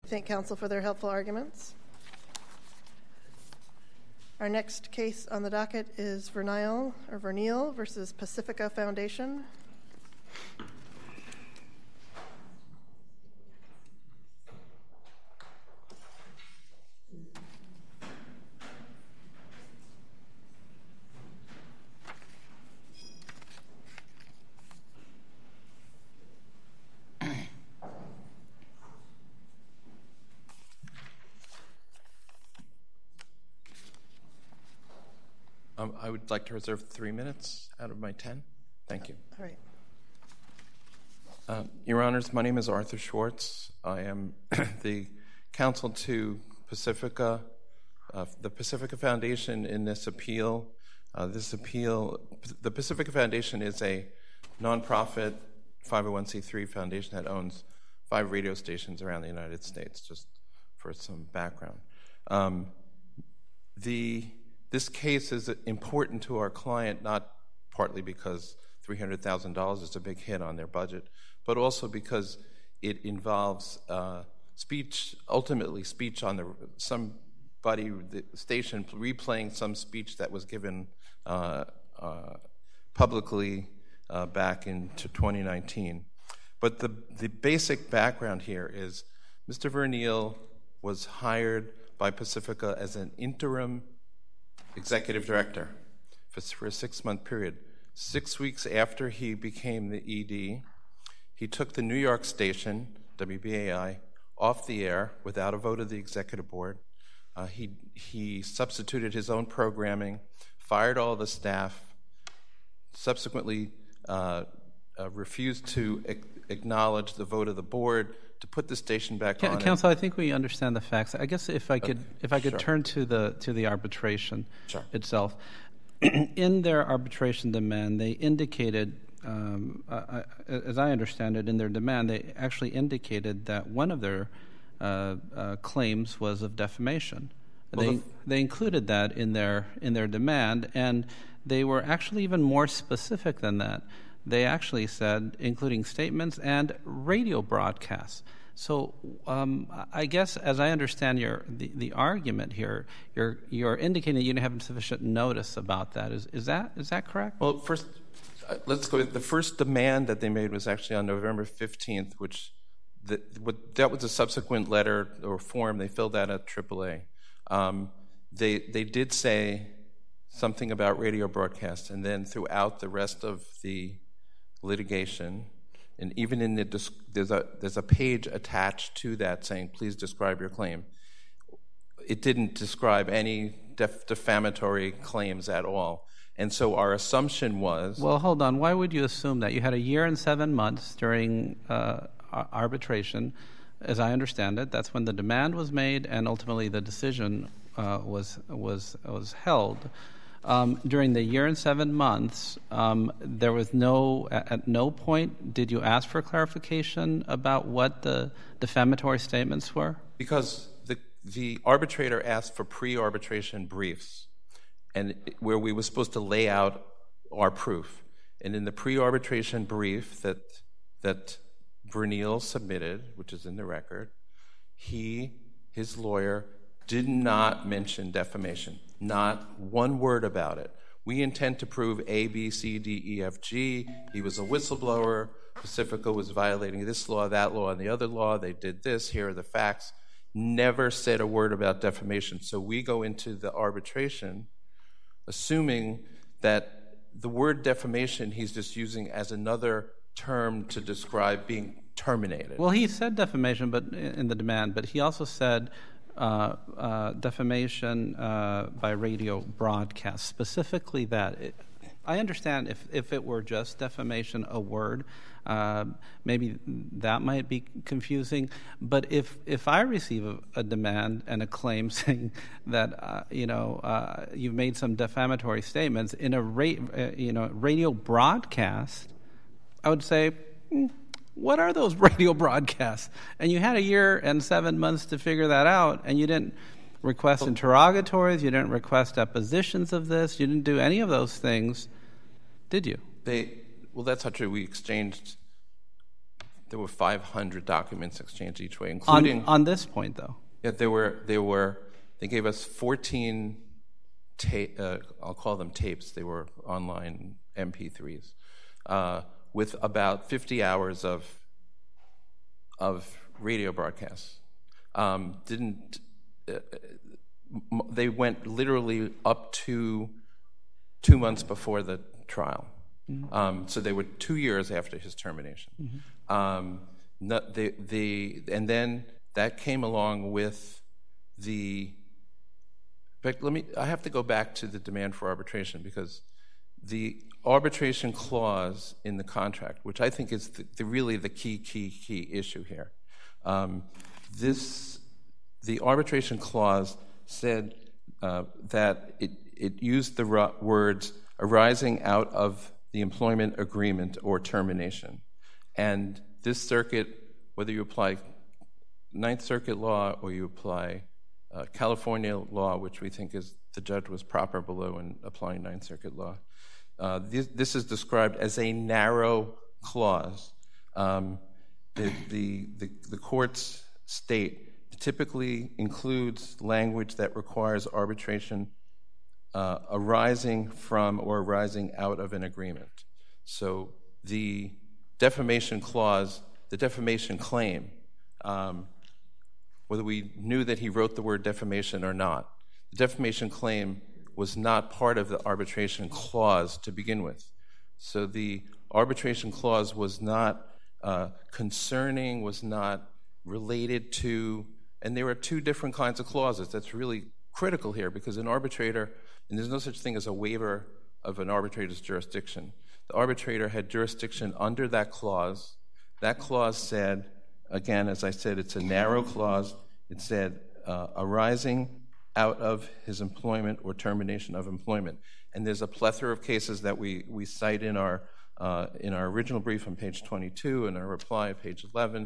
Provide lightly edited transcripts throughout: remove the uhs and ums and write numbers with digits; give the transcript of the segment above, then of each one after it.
thank counsel for their helpful arguments. Our next case on the docket is Vernile versus Pacifica Foundation. I would like to reserve 3 minutes out of my 10. Thank you. All right. Your Honors, my name is Arthur Schwartz. I am the counsel to Pacifica, the Pacifica Foundation in this appeal. The Pacifica Foundation is a nonprofit 501c3 foundation that owns 5 radio stations around the United States, just for some background. This case is important to our client, not partly because $300,000 is a big hit on their budget, but also because it involves speech, ultimately speech on the station replaying some speech that was given publicly back into 2019. But the basic background here is Mr. Vernile was hired by Pacifica as an interim executive director for a 6-month period. 6 weeks after he became the ED, he took the New York station, WBAI, off the air without a vote of the executive board. He substituted his own programming, fired all the staff, subsequently refused to acknowledge the vote of the board to put the station back on. Counsel, I think we understand the facts. I guess if I could Sure. turn to the arbitration Sure. itself. In their arbitration demand, they indicated, as I understand it, in their demand, they actually indicated that one of their claims was of defamation. They included that in their demand, and they were actually even more specific than that. They actually said, including statements and radio broadcasts. So I guess, as I understand the argument here, you're indicating that you didn't have sufficient notice about that. Is that correct? Well, first, let's go. The first demand that they made was actually on November 15th, which that was a subsequent letter or form. They filled that at AAA. They did say something about radio broadcasts, and then throughout the rest of the litigation, and even in there's a page attached to that saying, please describe your claim. It didn't describe any defamatory claims at all. And so our assumption was... Well, hold on. Why would you assume that? You had a year and 7 months during arbitration, as I understand it. That's when the demand was made, and ultimately the decision was held. During the year and 7 months, there was at no point did you ask for clarification about what the defamatory statements were? Because the arbitrator asked for pre-arbitration briefs, and where we were supposed to lay out our proof. And in the pre-arbitration brief that Vernile submitted, which is in the record, his lawyer did not mention defamation. Not one word about it. We intend to prove A, B, C, D, E, F, G. He was a whistleblower. Pacifica was violating this law, that law, and the other law. They did this. Here are the facts. Never said a word about defamation. So we go into the arbitration assuming that the word defamation he's just using as another term to describe being terminated. Well, he said defamation in the demand, but he also said defamation by radio broadcast, specifically that. I understand if it were just defamation, a word, maybe that might be confusing. But if I receive a demand and a claim saying that you've made some defamatory statements in a radio broadcast, I would say, what are those radio broadcasts? And you had a year and 7 months to figure that out, and you didn't request interrogatories, you didn't request depositions of this, you didn't do any of those things, did you? Well, that's not true. We exchanged there were 500 documents exchanged each way, including on this point, though. Yeah, they gave us 14. I'll call them tapes. They were online MP3s with about 50 hours of radio broadcasts. They went literally up to 2 months before the trial. Mm-hmm. So they were 2 years after his termination. Mm-hmm. And then that came along with the. But I have to go back to the demand for arbitration, because the arbitration clause in the contract, which I think is really the key issue here. The arbitration clause said that it used the words arising out of the employment agreement or termination. And this circuit, whether you apply Ninth Circuit law or you apply California law, which we think is the judge was proper below in applying Ninth Circuit law, this is described as a narrow clause. The courts state it typically includes language that requires arbitration arising from or arising out of an agreement. So the defamation clause, the defamation claim, whether we knew that he wrote the word defamation or not, the defamation claim was not part of the arbitration clause to begin with. So the arbitration clause was not concerning, was not related to, and there are two different kinds of clauses. That's really critical here, because an arbitrator, and there's no such thing as a waiver of an arbitrator's jurisdiction. The arbitrator had jurisdiction under that clause. That clause said, again, as I said, it's a narrow clause. It said arising out of his employment or termination of employment. And there's a plethora of cases that we cite in our original brief on page 22 and our reply at page 11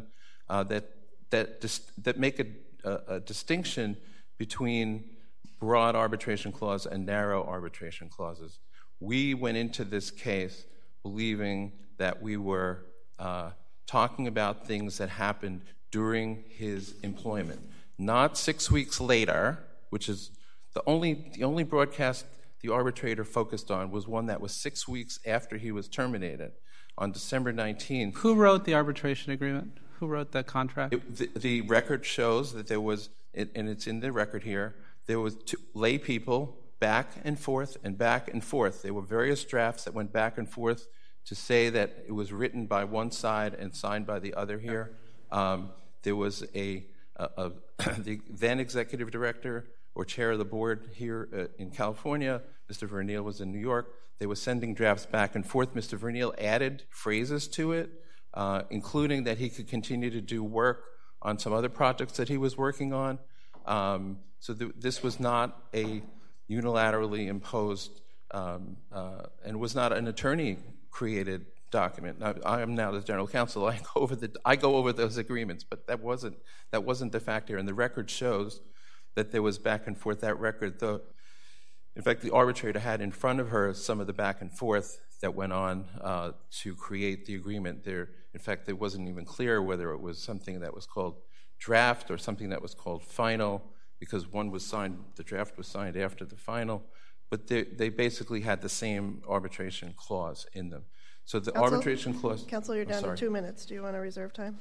that make a distinction between broad arbitration clause and narrow arbitration clauses. We went into this case believing that we were talking about things that happened during his employment, not 6 weeks later, which is the only broadcast the arbitrator focused on was one that was 6 weeks after he was terminated on December 19th. Who wrote the arbitration agreement? Who wrote that contract? The record shows that there was, and it's in the record here, there was lay people back and forth and back and forth. There were various drafts that went back and forth to say that it was written by one side and signed by the other here. There was the then executive director or chair of the board here in California. Mr. Verneal was in New York. They were sending drafts back and forth. Mr. Verneal added phrases to it, including that he could continue to do work on some other projects that he was working on. So this was not a unilaterally imposed and was not an attorney-created document. Now, I am now the general counsel. I go over those agreements, but that wasn't the fact here. And the record shows that there was back and forth. That record, in fact, the arbitrator had in front of her some of the back and forth that went on to create the agreement. In fact, it wasn't even clear whether it was something that was called draft or something that was called final, because one was signed, the draft was signed after the final, but they basically had the same arbitration clause in them. So the arbitration clause... Counsel, you're down to 2 minutes. Do you want to reserve time?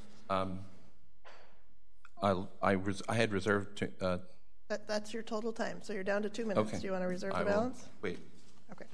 I had reserved... That's your total time, so you're down to 2 minutes. Okay. Do you want to reserve the balance? Wait. Okay.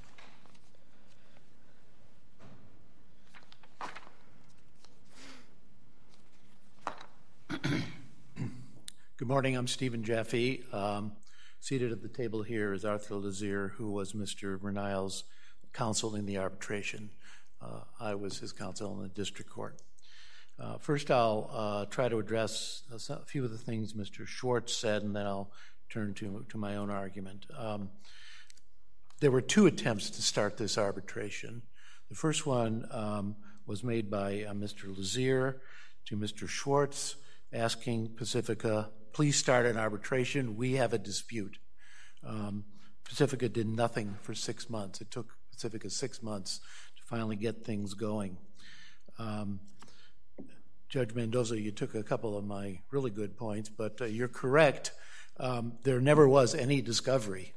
Good morning. I'm Stephen Jaffe. Seated at the table here is Arthur Lazier, who was Mr. Verneal's counsel in the arbitration. I was his counsel in the district court. First, I'll try to address a few of the things Mr. Schwartz said, and then I'll turn to my own argument. There were two attempts to start this arbitration. The first one was made by Mr. Lazier to Mr. Schwartz, asking Pacifica, please start an arbitration. We have a dispute. Pacifica did nothing for 6 months. It took Pacifica 6 months to finally get things going. Judge Mendoza, you took a couple of my really good points, but you're correct. There never was any discovery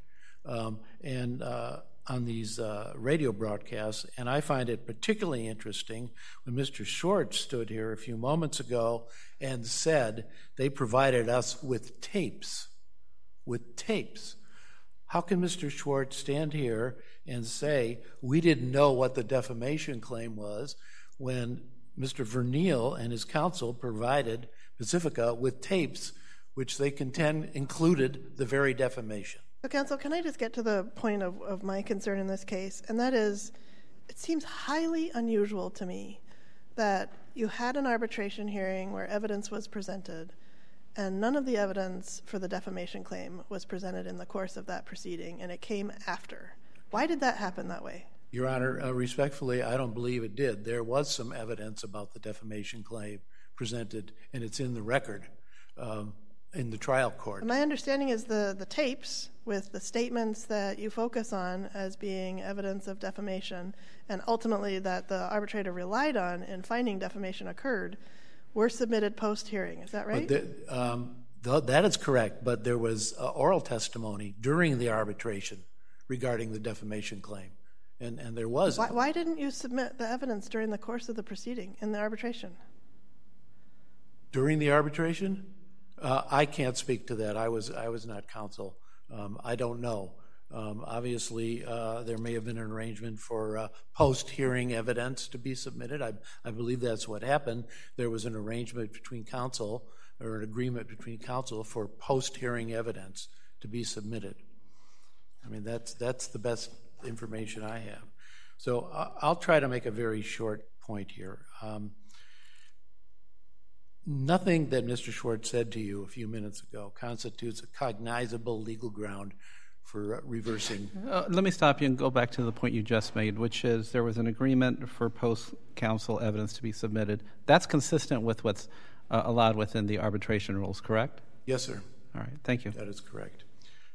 on these radio broadcasts, and I find it particularly interesting when Mr. Schwartz stood here a few moments ago and said they provided us with tapes. With tapes. How can Mr. Schwartz stand here and say we didn't know what the defamation claim was when Mr. Vernile and his counsel provided Pacifica with tapes which they contend included the very defamation? So, counsel, can I just get to the point of my concern in this case? And that is, it seems highly unusual to me that you had an arbitration hearing where evidence was presented, and none of the evidence for the defamation claim was presented in the course of that proceeding, and it came after. Why did that happen that way? Your Honor, respectfully, I don't believe it did. There was some evidence about the defamation claim presented, and it's in the record in the trial court. My understanding is the tapes with the statements that you focus on as being evidence of defamation, and ultimately that the arbitrator relied on in finding defamation occurred, were submitted post-hearing. Is that right? That is correct, but there was oral testimony during the arbitration regarding the defamation claim. And there was. Why didn't you submit the evidence during the course of the proceeding in the arbitration? During the arbitration? I can't speak to that. I was not counsel. I don't know. Obviously, there may have been an arrangement for post-hearing evidence to be submitted. I believe that's what happened. There was an arrangement between counsel, or an agreement between counsel, for post-hearing evidence to be submitted. I mean, that's the best information I have. So I'll try to make a very short point here. Nothing that Mr. Schwartz said to you a few minutes ago constitutes a cognizable legal ground for reversing. Let me stop you and go back to the point you just made, which is there was an agreement for post-counsel evidence to be submitted. That's consistent with what's allowed within the arbitration rules, correct? Yes, sir. All right, thank you. That is correct.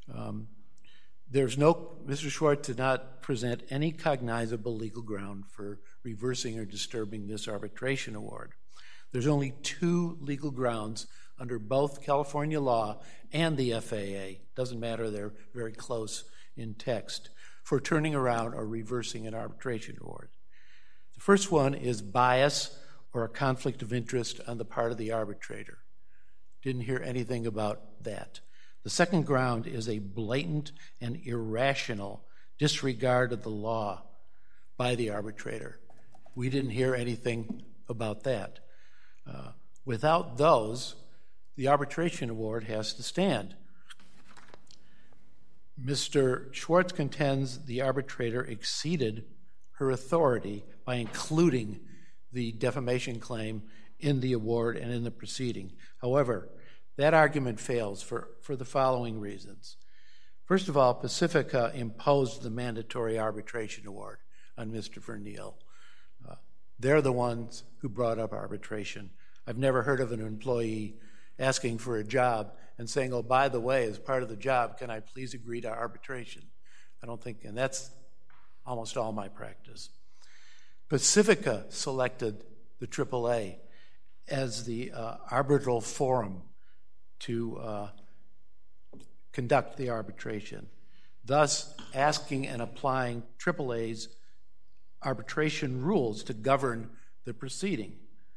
Mr. Schwartz did not present any cognizable legal ground for reversing or disturbing this arbitration award. There's only two legal grounds under both California law and the FAA. Doesn't matter, they're very close in text, for turning around or reversing an arbitration award. The first one is bias or a conflict of interest on the part of the arbitrator. Didn't hear anything about that. The second ground is a blatant and irrational disregard of the law by the arbitrator. We didn't hear anything about that. Without those, the arbitration award has to stand. Mr. Schwartz contends the arbitrator exceeded her authority by including the defamation claim in the award and in the proceeding. However, that argument fails for the following reasons. First of all, Pacifica imposed the mandatory arbitration award on Mr. Vernile. They're the ones who brought up arbitration. I've never heard of an employee asking for a job and saying, oh, by the way, as part of the job, can I please agree to arbitration? I don't think, and that's almost all my practice. Pacifica selected the AAA as the arbitral forum to conduct the arbitration, thus asking and applying AAA's arbitration rules to govern the proceeding.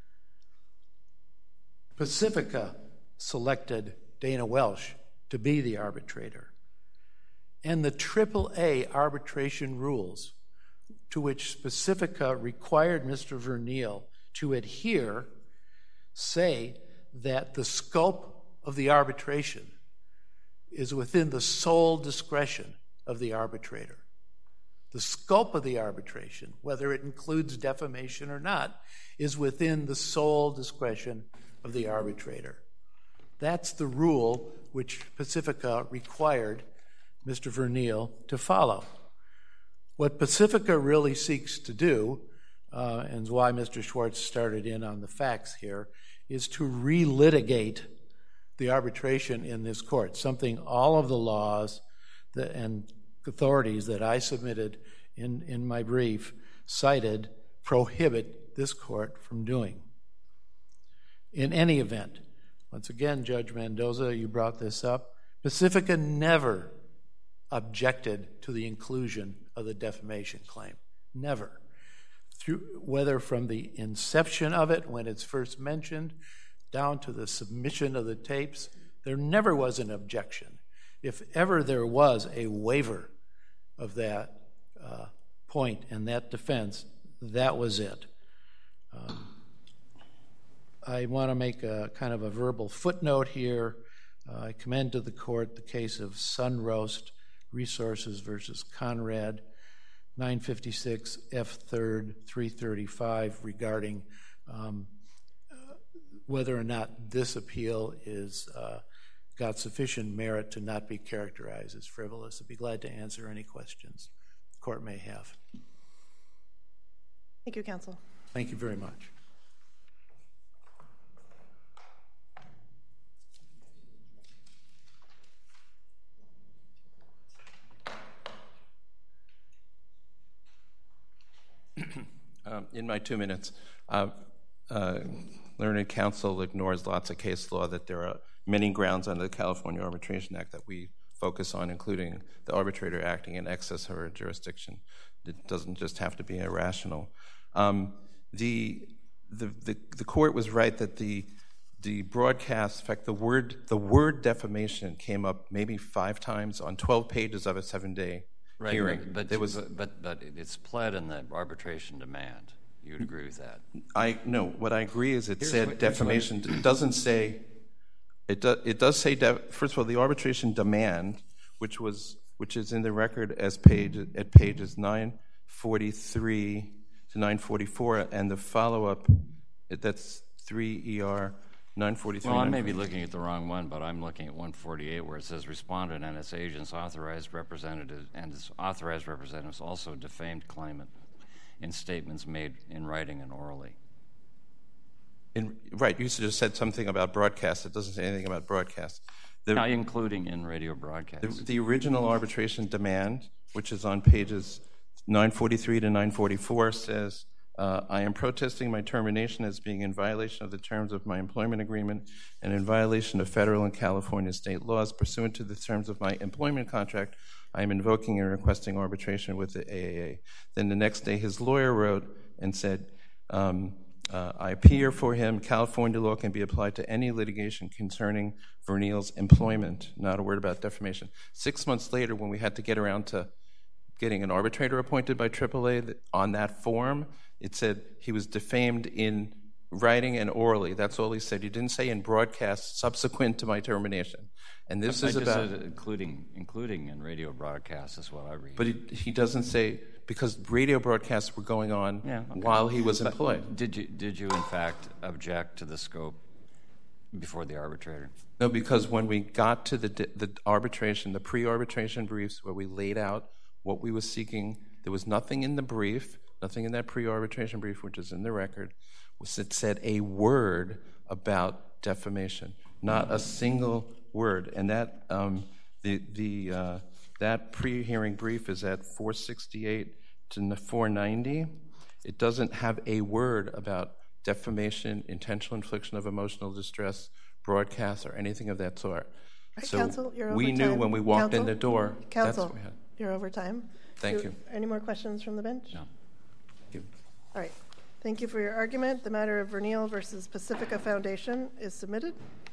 Pacifica selected Dana Welsh to be the arbitrator. And the AAA arbitration rules, to which Pacifica required Mr. Vernile to adhere, say that the scope of the arbitration is within the sole discretion of the arbitrator. The scope of the arbitration, whether it includes defamation or not, is within the sole discretion of the arbitrator. That's the rule which Pacifica required Mr. Vernile to follow. What Pacifica really seeks to do, and why Mr. Schwartz started in on the facts here, is to relitigate the arbitration in this court, something all of the laws and authorities that I submitted in my brief cited prohibit this court from doing. In any event, once again, Judge Mendoza, you brought this up, Pacifica never objected to the inclusion of the defamation claim. Never. Whether from the inception of it, when it's first mentioned, down to the submission of the tapes, there never was an objection. If ever there was a waiver of that point and that defense, that was it. I want to make a kind of a verbal footnote here. I commend to the court the case of Sunroast Resources versus Conrad, 956 F. 3rd 335, regarding whether or not this appeal is got sufficient merit to not be characterized as frivolous. I'd be glad to answer any questions the court may have. Thank you, counsel. Thank you very much. In my 2 minutes, learned counsel ignores lots of case law that there are many grounds under the California Arbitration Act that we focus on, including the arbitrator acting in excess of her jurisdiction. It doesn't just have to be irrational. The court was right that the broadcast, in fact, the word defamation came up maybe 5 times on 12 pages of a 7-day hearing. But it's pled in the arbitration demand. You would agree with that? No. What I agree is it said defamation. It doesn't say. It does say. First of all, the arbitration demand, which is in the record as at pages 943 to 944, and the follow-up, that's 3 ER 943. Well, I may be looking at the wrong one, but I'm looking at 148 where it says respondent and its agents authorized representatives also defamed claimant in statements made in writing and orally. Right, you just said something about broadcast. It doesn't say anything about broadcast. Not including in radio broadcasts. The original arbitration demand, which is on pages 943 to 944, says, I am protesting my termination as being in violation of the terms of my employment agreement and in violation of federal and California state laws. Pursuant to the terms of my employment contract, I am invoking and requesting arbitration with the AAA. Then the next day his lawyer wrote and said, I appear for him. California law can be applied to any litigation concerning Vernil's employment. Not a word about defamation. 6 months later, when we had to get around to getting an arbitrator appointed by AAA on that form, it said he was defamed in writing and orally. That's all he said. He didn't say in broadcast subsequent to my termination. And this is about said including in radio broadcasts is what I read. But he doesn't say, because radio broadcasts were going on while he was employed. Did you in fact object to the scope before the arbitrator? No, because when we got to the arbitration, the pre-arbitration briefs where we laid out what we were seeking, there was nothing in the brief, nothing in that pre-arbitration brief, which is in the record, that said a word about defamation. Not a single word. And that that pre-hearing brief is at 468 to 490. It doesn't have a word about defamation, intentional infliction of emotional distress, broadcast, or anything of that sort. Right, so counsel, you're over we knew time. when we walked in Counsel? the door. Counsel, that's what we had. you're over time. Thank you. Any more questions from the bench? No. Thank you. All right. Thank you for your argument. The matter of Vernil versus Pacifica Foundation is submitted.